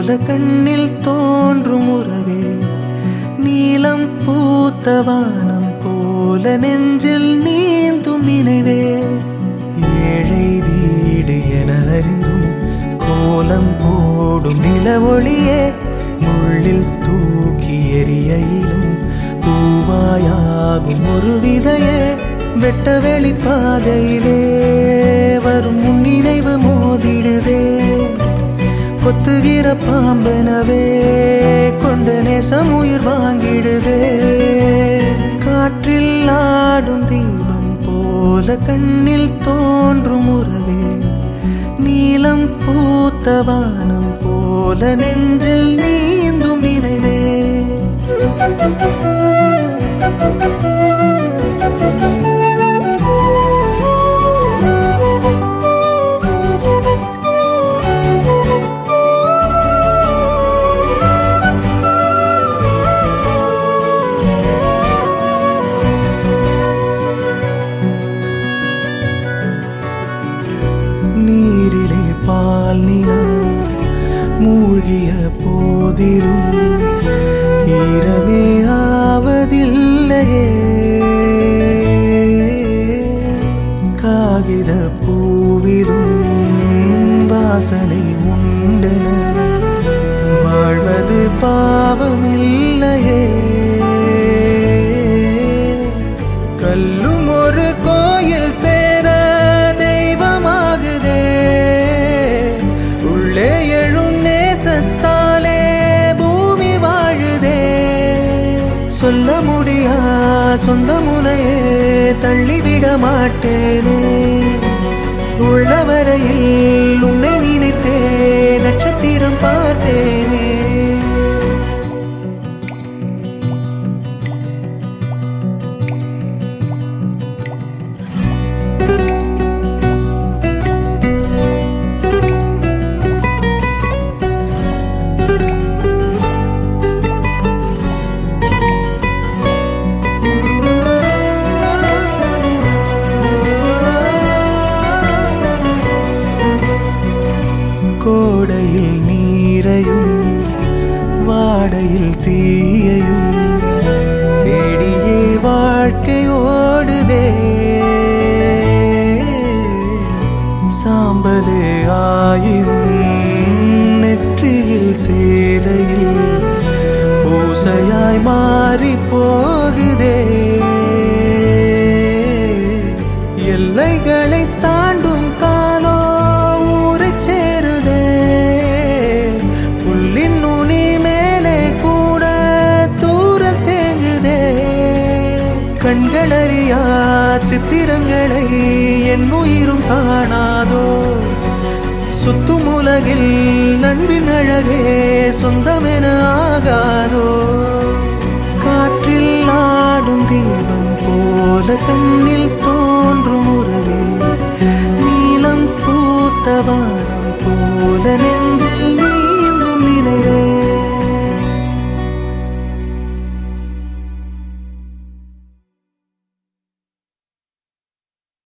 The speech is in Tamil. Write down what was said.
போல கண்ணில் தோன்றும் உறவே, நீலம் பூத்த வானம் போல நெஞ்சில் நீந்தும் நினைவே. ஏழை வீடு என அறிந்தும் கோலம் போடும் நிலவொளியே, முள்ளில் தூக்கி எறியையிலும் பூவாயாகும் ஒரு விதையே. வெட்ட வெளி பாதையிலே வரும் முன் நினைவு மோதிடுதே, கொத்துகிற பாம்பனவே கொண்ட நேசம் உயிர் வாங்கிடுதே. காற்றில் ஆடும் தீபம் போல கண்ணில் தோன்றும் உறவே, நீலம் பூத்த வானம் போல நெஞ்சில் நீந்தும் நினைவே. நீரிலே பால் நிலா மூழ்கிய போதிலும் ஈரமே ஆவதில்லையே. காகித பூவிலும் வாசனை உண்டென வாழ்வது பாவமில்லையே. கல்லும் ஒரு கோயில் சேர தெய்வமாகுதே, உள்ளே எழும் நேசத்தாலே பூமி வாழுதே. சொல்ல முடியா சொந்த முனையே தள்ளிவிட மாட்டேனே, உள்ளவரையில் உன்னை நினைத்தே நட்சத்திரம் பார்த்தேனே. கோடையில் நீரையும் வாடையில் தீயையும் தேடியே வாழ்க்கை ஓடுதே. சாம்பலே ஆயினும் நெற்றியில் சேலையில் பூசையாய் மாறி போகுதே. எல்லைகளை தாண்டும் காலோ ஊரை சேருதே, புல்லின் நுனி மேலே கூட தூரல் தேங்குதே. கண்களறியா சித்திரங்களை என் உயிரும் காணாதோ, சுத்தும் உலகில் நண்பின் அழகே சொந்தமென ஆகாதோ. காற்றில் ஆடும் தீபம் போல கண்ணில் தோன்றும்